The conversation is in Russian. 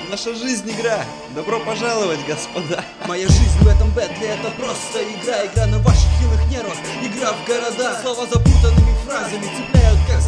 Наша жизнь игра. Добро пожаловать, господа. Моя жизнь в этом бэтле это просто игра. Игра на ваших хилых нервах, игра в города. Слова запутанными фразами цепляют как